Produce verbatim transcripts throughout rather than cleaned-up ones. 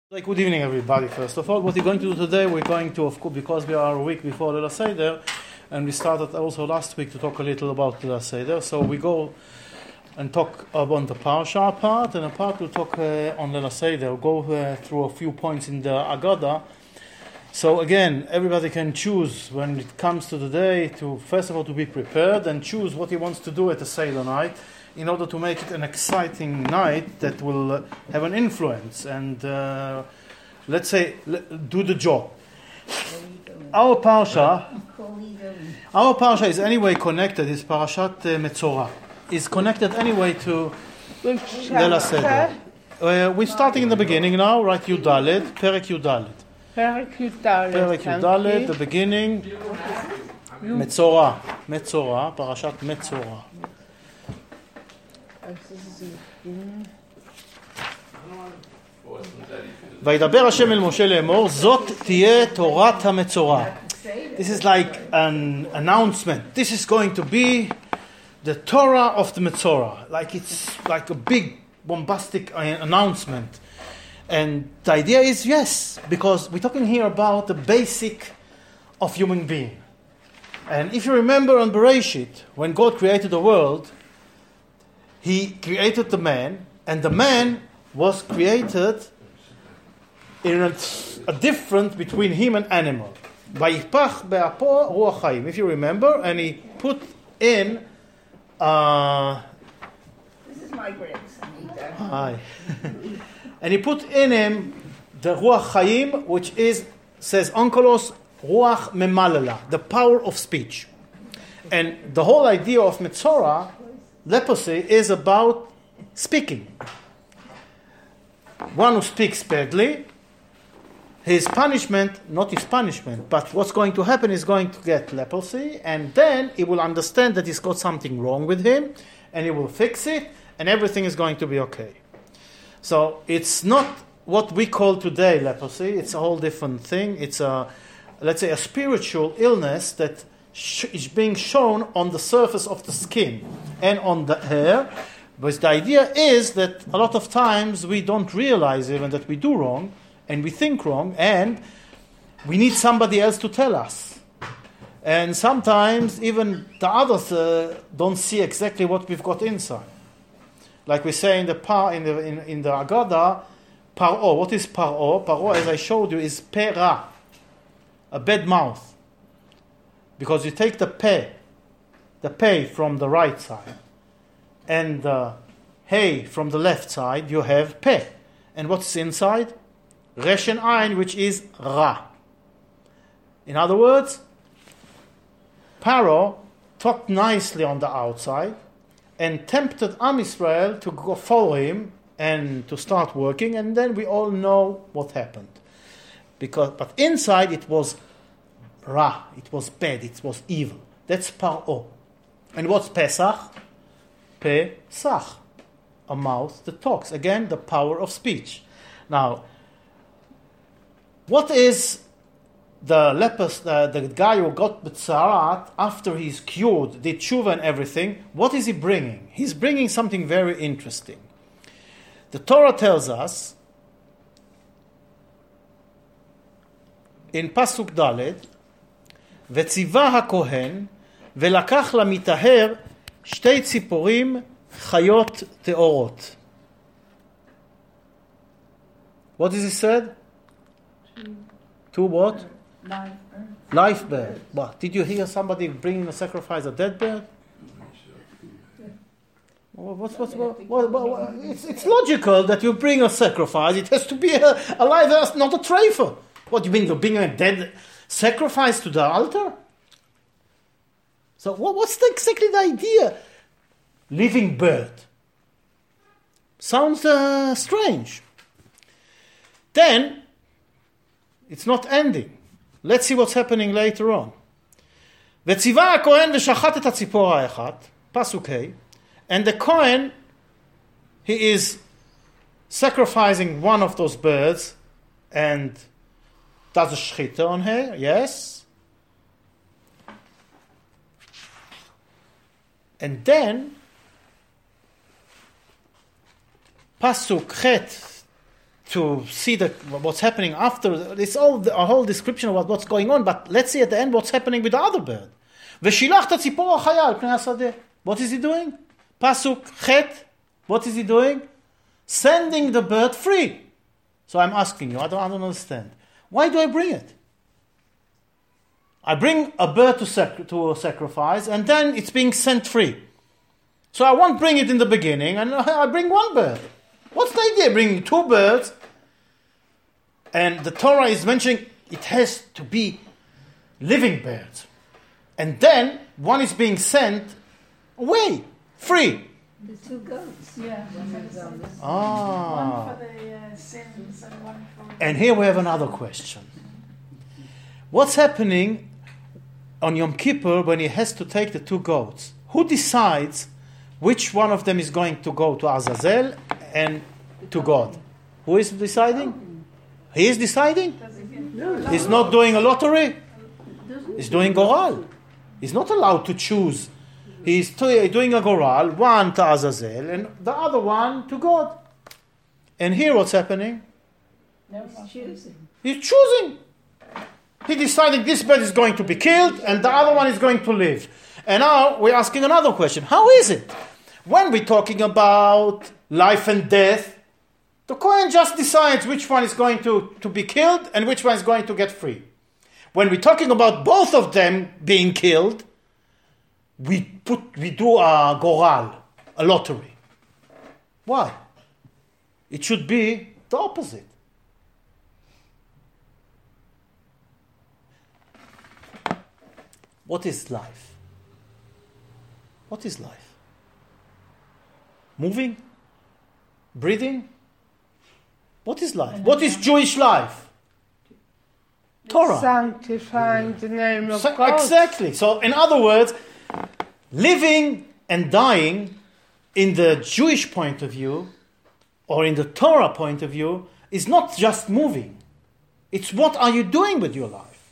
Like, good evening, everybody. First of all, what we're going to do today, we're going to, of course, because we are a week before Leil HaSeder, and we started also last week to talk a little about Leil HaSeder. So we go and talk about the Parsha part, and a part we'll talk uh, on Leil HaSeder. We'll go uh, through a few points in the Agada. So again, everybody can choose when it comes to the day to, first of all, to be prepared and choose what he wants to do at the Seder night, in order to make it an exciting night that will uh, have an influence and, uh, let's say, l- do the job. Our Parsha, our Parsha is anyway connected, is Parashat uh, Metzorah, is connected anyway to Leil HaSeder. Uh, we're starting in the beginning now, right? Yud Daled, Perek Yud Daled. Perek Yud Daled. Perek Yud Daled, the beginning, Metzorah, Metzorah, Parashat Metzorah. וידבר השם אל משה לאמור, זאת תהיה תורת המצורע. This is like an announcement. This is going to be the Torah of the Metzorah. Like it's like a big bombastic announcement. And the idea is, yes, because we're talking here about the basic of human being. And if you remember on Bereshit, when God created the world, He created the man, and the man was created in a, a difference between him and animal. Vayipach be'apo ruach chaim, if you remember, and he put in. Uh, this is my grandson. Hi. And he put in him the ruach chaim, which is, says onkelos ruach memalala, the power of speech. And the whole idea of Metzorah, leprosy, is about speaking. One who speaks badly, his punishment, not his punishment, but what's going to happen is going to get leprosy, and then he will understand that he's got something wrong with him, and he will fix it, and everything is going to be okay. So it's not what we call today leprosy, it's a whole different thing. It's a, let's say, a spiritual illness that is being shown on the surface of the skin and on the hair. But the idea is that a lot of times we don't realize even that we do wrong and we think wrong, and we need somebody else to tell us. And sometimes even the others uh, don't see exactly what we've got inside. Like we say in the par, in the in, in the Agada, paro. What is paro? Paro, as I showed you, is pera, a bad mouth. Because you take the peh, the peh from the right side, and the hey from the left side, you have peh. And what's inside? Resh and ayin, which is ra. In other words, Paro talked nicely on the outside and tempted Am Yisrael to go follow him and to start working, and then we all know what happened. Because, but inside it was Ra, it was bad, it was evil. That's Paro. And what's Pesach? Pesach, a mouth that talks. Again, the power of speech. Now, what is the lepers, uh, the guy who got B'tzarat after he's cured, did tshuva and everything? What is he bringing? He's bringing something very interesting. The Torah tells us in Pasuk Daled, וציווה הכהן ולקח למטהר שתי ציפורים חיות טהורות. What is it said? Two, Two what? Live bird. Live bird. What? Did you hear somebody bringing a sacrifice a dead bird? What's, what's, what, what, what, what? It's, it's logical that you bring a sacrifice. It has to be a, a live bird, not a treifa. What do you mean, you bring a dead sacrifice to the altar? So what, what's the, exactly the idea? Living bird. Sounds uh, strange. Then, it's not ending. Let's see what's happening later on. וציווה הכהן ושחט את הציפור האחת, פסוק ה', and the Kohen, he is sacrificing one of those birds and does a shchita on her, yes. And then, pasuk chet to see the, what's happening after. It's all the, a whole description of what's going on, but let's see at the end what's happening with the other bird. ושילח את הציפור החיה על פני השדה. What is he doing? Pasuk chet. What is he doing? Sending the bird free. So I'm asking you, I don't, I don't understand. Why do I bring it? I bring a bird to, sac- to sacrifice, and then it's being sent free. So I won't bring it in the beginning, and I bring one bird. What's the idea? Bringing two birds, and the Torah is mentioning it has to be living birds. And then one is being sent away, free. The two goats. Yeah. Ah. One for the uh, sins and one for... And here we have another question. What's happening on Yom Kippur when he has to take the two goats? Who decides which one of them is going to go to Azazel and to God? Who is deciding? He is deciding? He's not doing a lottery. He's doing Goral. He's not allowed to choose. He's t- doing a Goral, one to Azazel and the other one to God. And here what's happening? He's choosing. He's choosing. He decided this bird is going to be killed and the other one is going to live. And now we're asking another question. How is it? When we're talking about life and death, the Kohen just decides which one is going to, to be killed and which one is going to get free. When we're talking about both of them being killed, we put we do a goral, a lottery. Why? It should be the opposite. What is life? What is life? Moving? Breathing? What is life? What is Jewish life? Torah. Sanctifying the name of So- God. exactly. So, in other words, living and dying in the Jewish point of view or in the Torah point of view is not just moving. It's what are you doing with your life?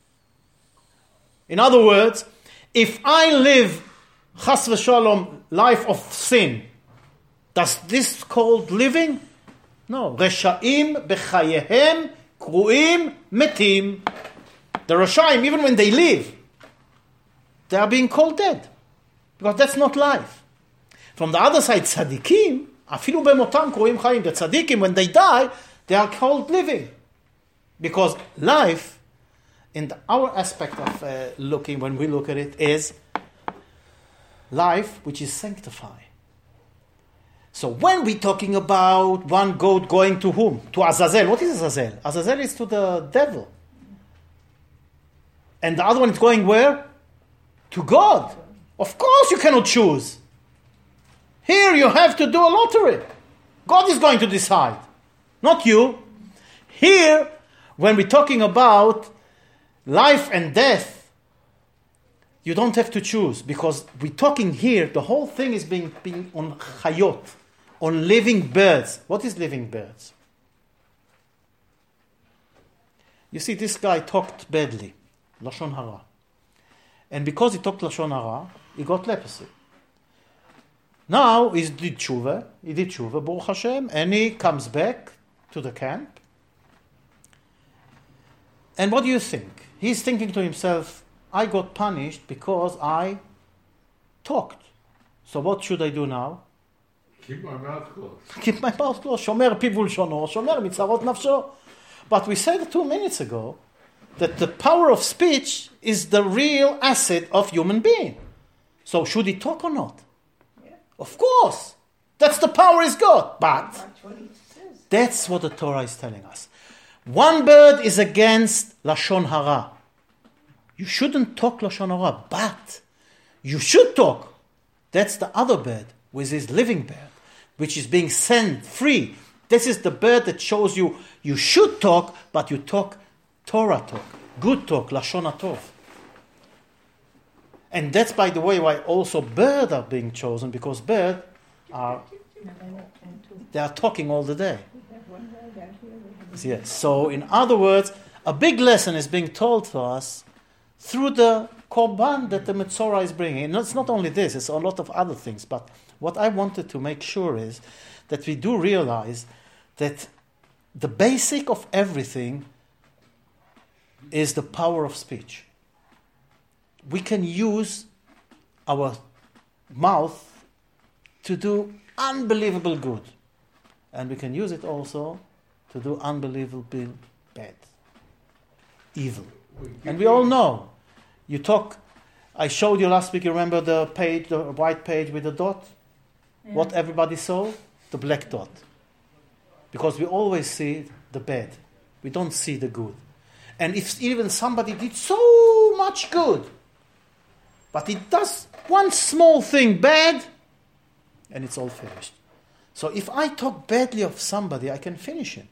In other words, if I live chas v'shalom life of sin, does this called living? No. Reshaim b'chayehem kruim metim. The Rashaim, even when they live, they are being called dead. Because that's not life. From the other side, tzaddikim, afilu bemotam kruim chayim. The tzaddikim, when they die, they are called living. Because life, in the, our aspect of uh, looking, when we look at it, is life which is sanctified. So when we're talking about one goat going to whom? To Azazel. What is Azazel? Azazel is to the devil. And the other one is going where? To God. Of course you cannot choose. Here you have to do a lottery. God is going to decide. Not you. Here, when we're talking about life and death, you don't have to choose. Because we're talking here, the whole thing is being, being on chayot. On living birds. What is living birds? You see, this guy talked badly. Lashon hara. And because he talked Lashon hara, he got leprosy. Now he did tshuva. He did tshuva, Baruch Hashem, and he comes back to the camp. And what do you think? He's thinking to himself, I got punished because I talked. So what should I do now? Keep my mouth closed. Keep my mouth closed. Shomer פיו ולשונו, shomer מצרות נפשו. But we said two minutes ago that the power of speech is the real asset of human being. So should he talk or not? Yeah. Of course. That's the power he's got. But That's what he says. that's what the Torah is telling us. One bird is against Lashon Hara. You shouldn't talk Lashon Hara, but you should talk. That's the other bird, which is living bird, which is being sent free. This is the bird that shows you you should talk, but you talk Torah talk, good talk, Lashon HaTov. And that's, by the way, why also birds are being chosen, because birds are, they are talking all the day. Yes. So, in other words, a big lesson is being told to us through the korban that the Metzorah is bringing. And it's not only this, it's a lot of other things. But what I wanted to make sure is that we do realize that the basic of everything is the power of speech. We can use our mouth to do unbelievable good. And we can use it also to do unbelievable bad, evil. And we all know. You talk, I showed you last week, you remember the page, the white page with the dot? Yeah. What everybody saw? The black dot. Because we always see the bad. We don't see the good. And if even somebody did so much good, but it does one small thing bad, and it's all finished. So if I talk badly of somebody, I can finish him.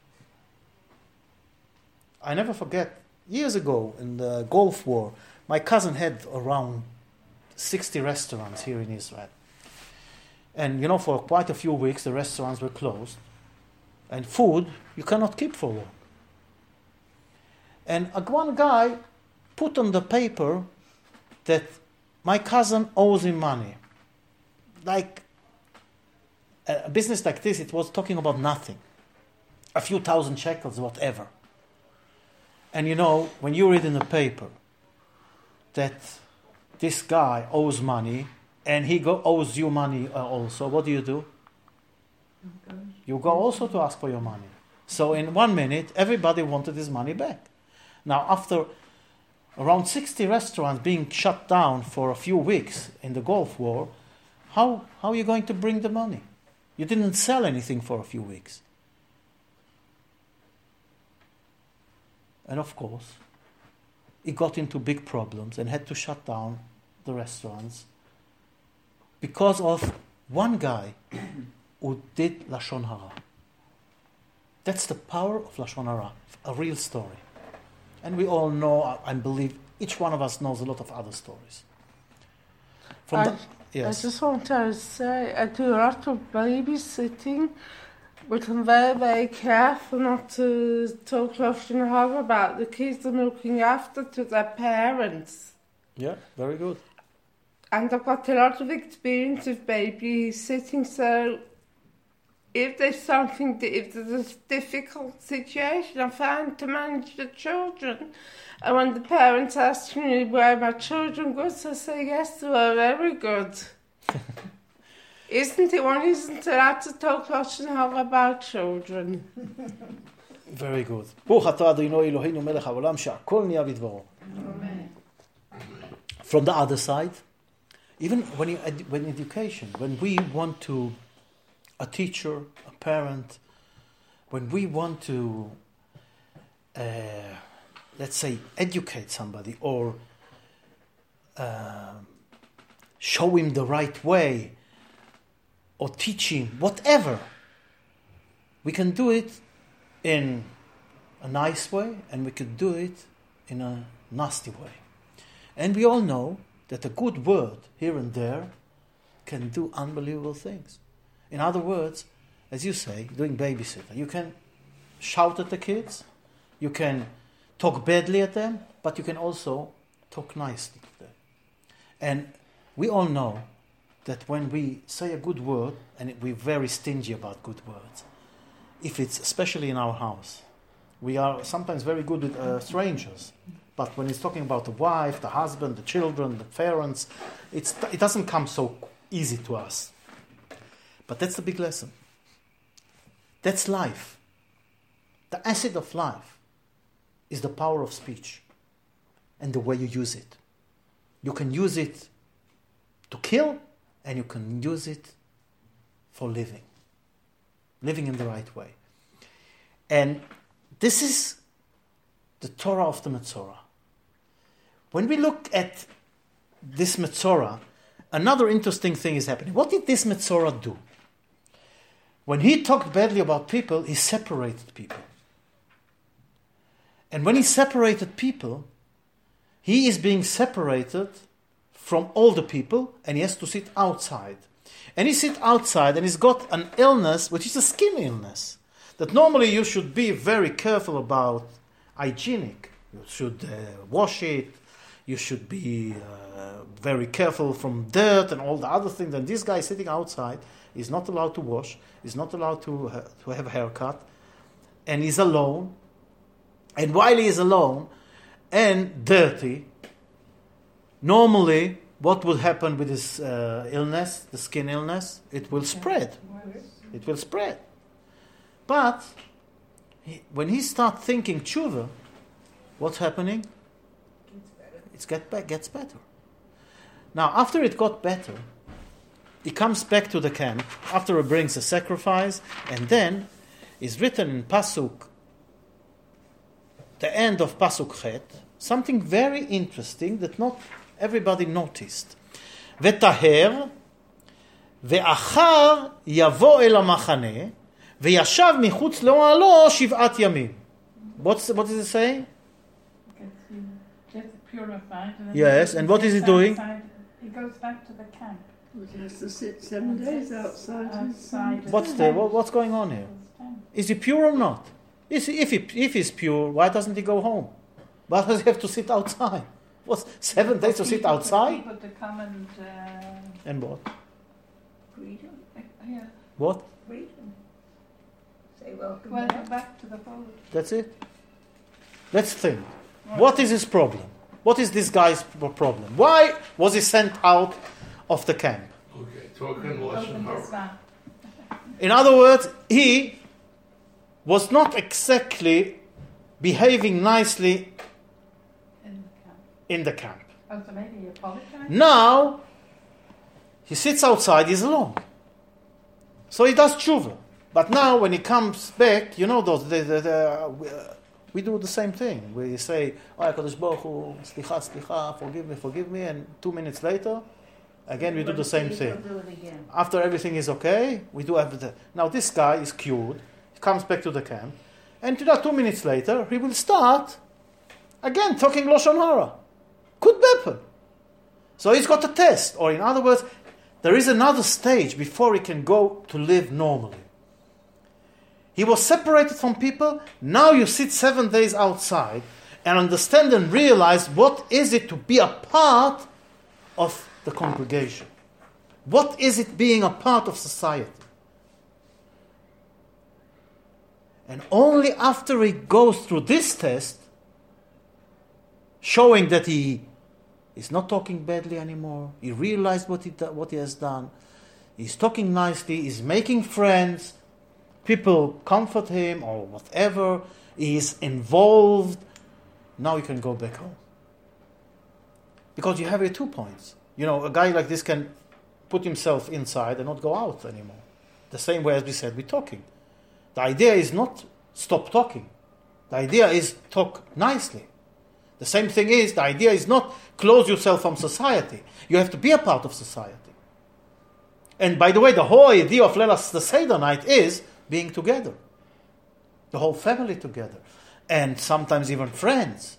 I never forget, years ago in the Gulf War, my cousin had around sixty restaurants here in Israel. And you know, for quite a few weeks, the restaurants were closed. And food, you cannot keep for long. And one guy put on the paper that my cousin owes him money. Like, a business like this, it was talking about nothing. A few thousand shekels, whatever. And you know, when you read in the paper that this guy owes money, and he go, owes you money uh, also, what do you do? You go also to ask for your money. So in one minute, everybody wanted his money back. Now, after around sixty restaurants being shut down for a few weeks in the Gulf War, how, how are you going to bring the money? You didn't sell anything for a few weeks. And of course, he got into big problems and had to shut down the restaurants because of one guy who did Lashon Hara. That's the power of Lashon Hara, a real story. And we all know, I believe, each one of us knows a lot of other stories. From I, the, yes. I just want to say, I do a lot of babysitting, but I'm very, very careful not to talk Lashon Hara about the kids I'm looking after to their parents. Yeah, very good. And I've got a lot of experience of babysitting, so if there's something, if there's a difficult situation, I find to manage the children. And when the parents ask me why my children good, I say, yes, they were very good. Isn't it? One isn't allowed to talk Lashon Hara about children. Very good. ברוך אתה אדוני אלוהינו מלך העולם שהכל נהיה בדברו. From the other side, even when you when education, when we want to, a teacher, a parent, when we want to, uh, let's say, educate somebody or uh, show him the right way or teach him, whatever, we can do it in a nice way and we can do it in a nasty way. And we all know that a good word here and there can do unbelievable things. In other words, as you say, doing babysitter, you can shout at the kids, you can talk badly at them, but you can also talk nicely to them. And we all know that when we say a good word, and we're very stingy about good words, if it's especially in our house, we are sometimes very good with uh, strangers. But when it's talking about the wife, the husband, the children, the parents, it's, it doesn't come so easy to us. But that's the big lesson. That's life. The acid of life is the power of speech and the way you use it. You can use it to kill and you can use it for living. Living in the right way. And this is the Torah of the Metzorah. When we look at this Metzorah, another interesting thing is happening. What did this Metzorah do? When he talked badly about people, he separated people. And when he separated people, he is being separated from all the people and he has to sit outside. And he sits outside and he's got an illness, which is a skin illness, that normally you should be very careful about hygienic. You should uh, wash it. You should be uh, very careful from dirt and all the other things. And this guy sitting outside is not allowed to wash, is not allowed to, ha- to have a haircut. and he's alone, and while he is alone and dirty, normally what will happen with his uh, illness, the skin illness? It will spread. It will spread. But he, when he starts thinking tshuva, what's happening? It get be- gets better. Now, after it got better, he comes back to the camp, after he brings a sacrifice, and then is written in Pasuk, the end of Pasuk Chet, something very interesting that not everybody noticed. ותהר, ואחר יבוא אל המחנה, וישב מחוץ לאוהלו שבעת ימים. What's, what is it saying? Just purified. And Yes, and what is he doing? outside- He goes back to the camp. He has to sit seven days outside. Outside. What's the what, what's going on here? Is he pure or not? Is he, if he if he's pure, why doesn't he go home? Why does he have to sit outside? What's seven days to sit People- outside? People to come and. Uh, And what? Freedom. yeah. What? Freedom. Say welcome Welcome back. back to the fold. That's it? Let's think. What is his problem? What is this guy's pro- problem? Why was he sent out of the camp? Okay, talking Lashon Open this Hara. up. In other words, he was not exactly behaving nicely In the camp. in the camp. Oh, so maybe he apologized? Now, he sits outside, he's alone. So he does tshuva. But now, when he comes back, you know, those the, the, the, we, uh, we do the same thing. We say, "Oh, HaKadosh Baruch Hu, slicha, slicha, forgive me, forgive me," and two minutes later, again we do the same thing. Do it again. After everything is okay, we do everything. Now this guy is cured. He comes back to the camp, and to that two minutes later, he will start again talking Lashon Hara. Could happen. So he's got a test, or in other words, there is another stage before he can go to live normally. He was separated from people. Now you sit seven days outside and understand and realize what is it to be a part of the congregation. What is it being a part of society? And only after he goes through this test, showing that he is not talking badly anymore, he realized what he, do, what he has done, he's talking nicely, he's making friends, people comfort him or whatever, he is involved, now you can go back home. Because you have your two points. You know, a guy like this can put himself inside and not go out anymore. The same way as we said with talking. The idea is not stop talking. The idea is talk nicely. The same thing is, the idea is not close yourself from society. You have to be a part of society. And by the way, the whole idea of Leilas the Seder night is being together. The whole family together. And sometimes even friends.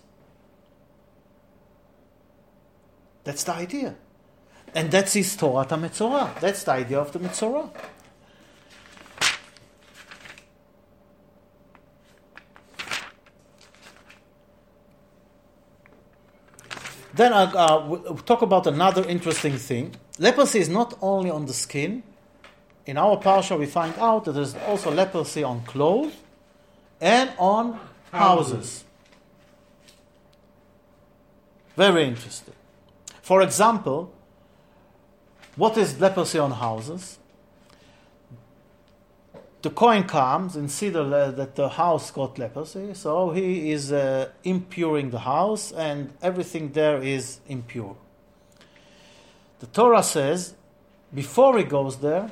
That's the idea. And that's his Torah HaMetzorah. That's the idea of the Metzorah. Then uh, uh, we'll talk about another interesting thing. Leprosy is not only on the skin. In our parsha we find out that there's also leprosy on clothes and on houses. Very interesting. For example, what is leprosy on houses? The Kohen comes and sees that the house got leprosy, so he is uh, impuring the house and everything there is impure. The Torah says, before he goes there,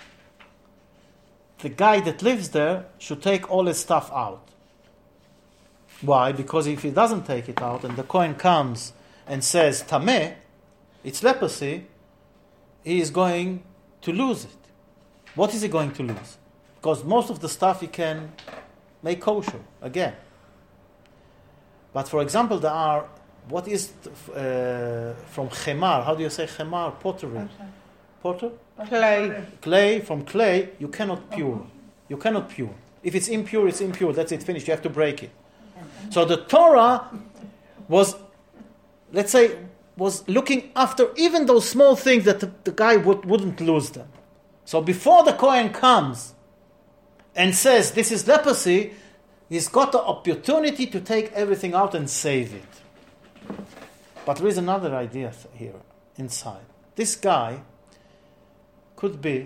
the guy that lives there should take all his stuff out. Why? Because if he doesn't take it out and the Kohen comes and says, Tameh, it's leprosy, he is going to lose it. What is he going to lose? Because most of the stuff he can make kosher again. But for example, there are, what is uh, from chemar? How do you say chemar? Pottery. Potter? Clay. Clay, from clay, you cannot pure. You cannot pure. If it's impure, it's impure. That's it, finished. You have to break it. So the Torah was, let's say, was looking after even those small things that the, the guy would, wouldn't lose them. So before the Kohen comes and says, this is leprosy, He's got the opportunity to take everything out and save it. But there is another idea here inside. This guy could be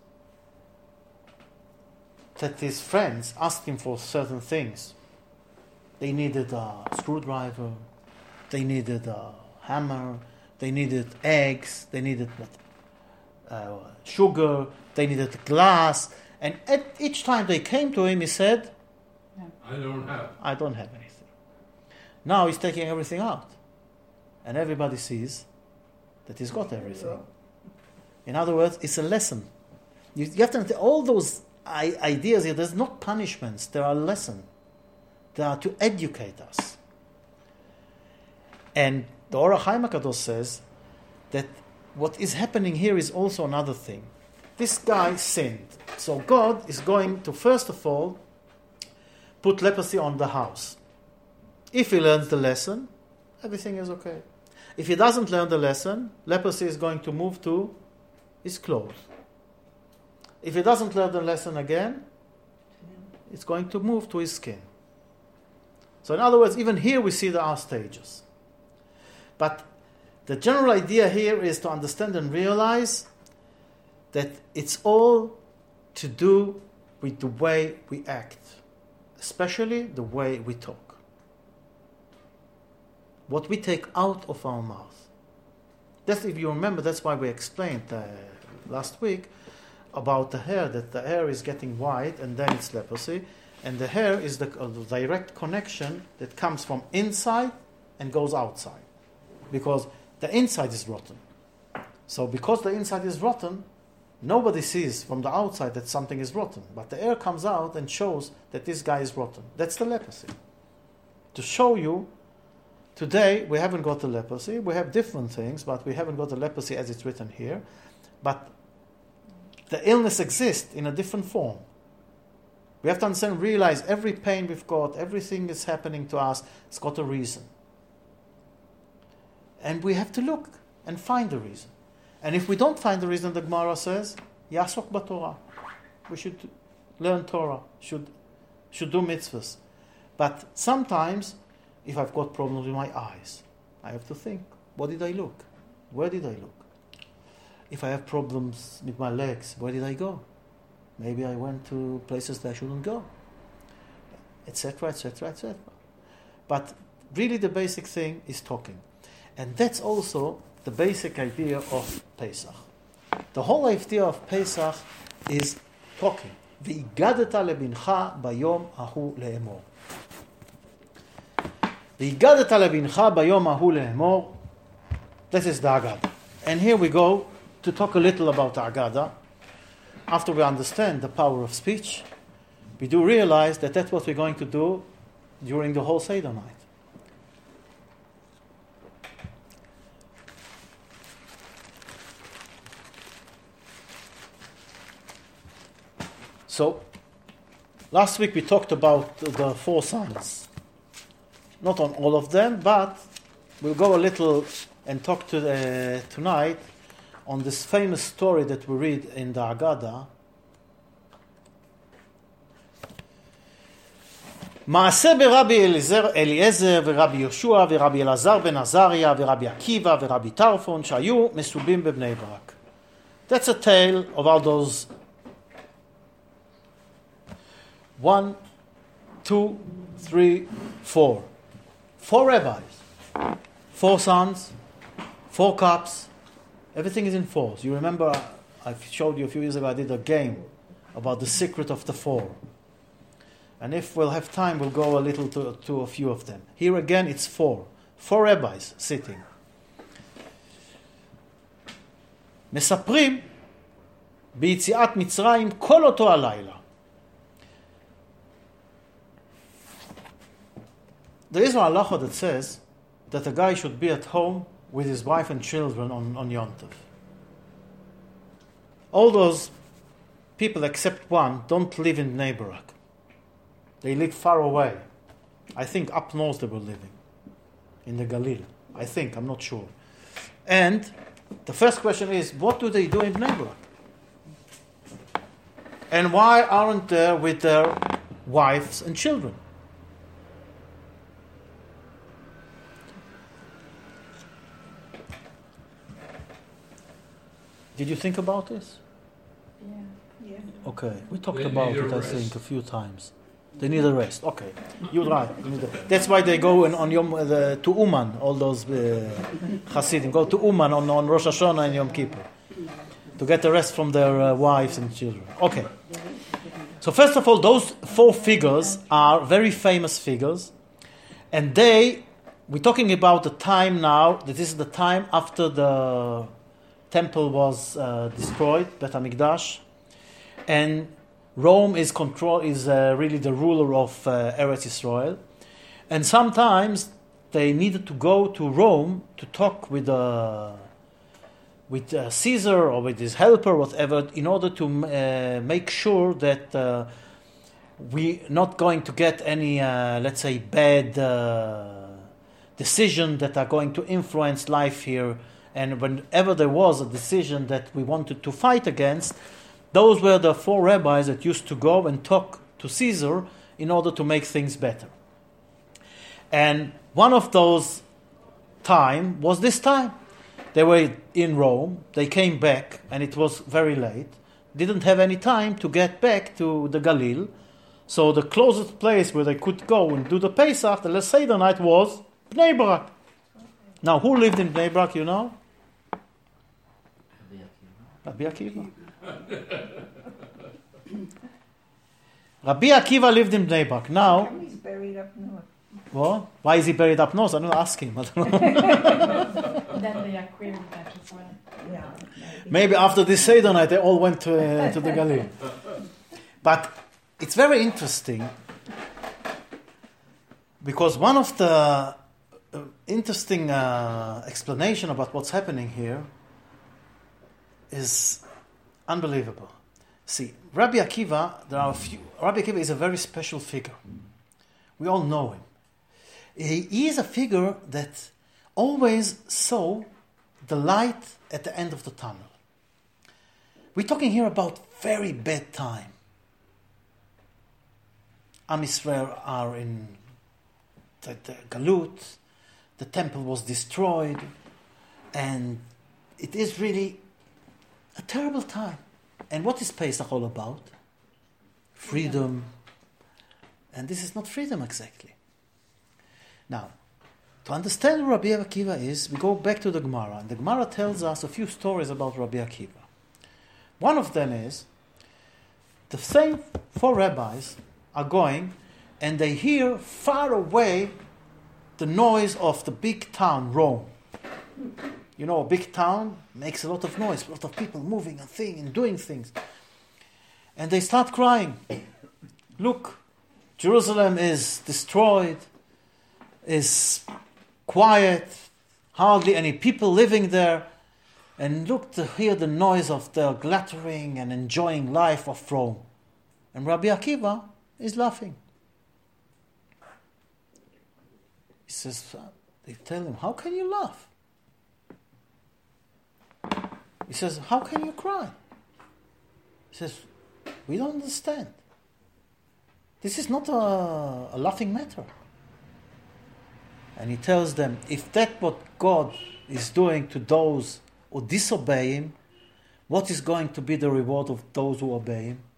that his friends asked him for certain things. They needed a screwdriver, they needed a hammer, they needed eggs, they needed uh, sugar, they needed glass. And at each time they came to him, he said, I don't have. I don't have anything. Now he's taking everything out. And everybody sees that he's got everything. In other words, it's a lesson. You, you have to understand all those I- ideas here. There's not punishments. There are lessons. They are to educate us. And the Or HaChaim HaKadosh says that what is happening here is also another thing. This guy sinned. So God is going to, first of all, put leprosy on the house. If he learns the lesson, everything is okay. If he doesn't learn the lesson, leprosy is going to move to his clothes. If he doesn't learn the lesson again, it's going to move to his skin. So in other words, even here we see there are stages. But the general idea here is to understand and realize that it's all to do with the way we act, especially the way we talk. What we take out of our mouth. That's, if you remember, that's why we explained uh, last week about the hair, that the hair is getting white and then it's leprosy, and the hair is the, uh, the direct connection that comes from inside and goes outside, because the inside is rotten. So because the inside is rotten, nobody sees from the outside that something is rotten, but the air comes out and shows that this guy is rotten. That's the leprosy. To show you, today we haven't got the leprosy. We have different things, but we haven't got the leprosy as it's written here. But the illness exists in a different form. We have to understand and realize every pain we've got, everything that's happening to us, it's got a reason. And we have to look and find the reason. And if we don't find the reason, the Gemara says, Yasok b'Torah. We should learn Torah, should should do mitzvahs. But sometimes, if I've got problems with my eyes, I have to think, what did I look? Where did I look? If I have problems with my legs, where did I go? Maybe I went to places that I shouldn't go, et cetera, et cetera, et cetera. But really the basic thing is talking. And that's also the basic idea of Pesach. The whole idea of Pesach is talking. והגדת לבנך ביום ההוא לאמור. והגדת לבנך ביום ההוא לאמור. This is the Agada. And here we go to talk a little about the Agada. After we understand the power of speech, we do realize that that's what we're going to do during the whole Seder night. So, last week we talked about the four sons. Not on all of them, but we'll go a little and talk to the, tonight on this famous story that we read in the Agada. מעשה ברבי אליעזר ורבי יהושע ורבי אלעזר בן עזריה ורבי עקיבא ורבי טרפון שהיו מסובים בבני ברק. That's a tale of all those one, two, three, four. Four rabbis, four sons, four cups. Everything is in fours. You remember I showed you a few years ago I did a game about the secret of the four. And if we'll have time, we'll go a little to, to a few of them. Here again, it's four. Four rabbis sitting. מספרים ביציאת מצרים כל אותו הלילה. There is a halacha that says that a guy should be at home with his wife and children on, on Yom Tov. All those people except one don't live in Bnei Barak. They live far away. I think up north they were living. In the Galil. I think, I'm not sure. And the first question is, what do they do in Bnei Barak? And why aren't they with their wives and children? Did you think about this? Yeah. Yeah. Okay, we talked They about need a it, I rest. think, a few times. They need a rest. Okay, you're right. You need a- That's why they go in, on Yom the, to Uman. All those uh, Hasidim go to Uman on, on Rosh Hashanah and Yom Kippur to get a rest from their uh, wives and children. Okay. So first of all, those four figures are very famous figures, and they. We're talking about the time now. That this is the time after the temple was uh, destroyed, Bet HaMikdash, and Rome is control is uh, really the ruler of uh, Eretz Israel, and sometimes they needed to go to Rome to talk with uh, with uh, Caesar or with his helper, whatever, in order to uh, make sure that uh, we're not going to get any, uh, let's say, bad uh, decision that are going to influence life here. And whenever there was a decision that we wanted to fight against, those were the four rabbis that used to go and talk to Caesar in order to make things better. And one of those time was this time. They were in Rome, they came back, and it was very late. Didn't have any time to get back to the Galil. So the closest place where they could go and do the Pesach, the Seder night, was Bnei Brak. Now, who lived in Bnei Brak, you know? Rabbi Akiva. Rabbi Akiva lived in Bnei Brak. Now, He's buried up north. what? Why is he buried up north? I don't ask him. I don't know. Then they are queering that as well. Yeah. Maybe after this Seder night, they all went to, uh, to the Galil. But it's very interesting because one of the uh, interesting uh, explanation about what's happening here is unbelievable. See, Rabbi Akiva, there are a few. Rabbi Akiva is a very special figure. We all know him. He, he is a figure that always saw the light at the end of the tunnel. We're talking here about very bad time. Am Yisrael are in the, the Galut, the temple was destroyed, and it is really a terrible time. And what is Pesach all about? Freedom. And this is not freedom exactly. Now, to understand who Rabbi Akiva is, we go back to the Gemara. And the Gemara tells us a few stories about Rabbi Akiva. One of them is, the same four rabbis are going and they hear far away the noise of the big town, Rome. You know, a big town makes a lot of noise, a lot of people moving and thing and doing things. And they start crying. Look, Jerusalem is destroyed, is quiet, hardly any people living there. And look to hear the noise of the glattering and enjoying life of Rome. And Rabbi Akiva is laughing. He says, they tell him, how can you laugh? He says, how can you cry? He says, we don't understand. This is not a, a laughing matter. And he tells them, if that's what God is doing to those who disobey him, what is going to be the reward of those who obey him?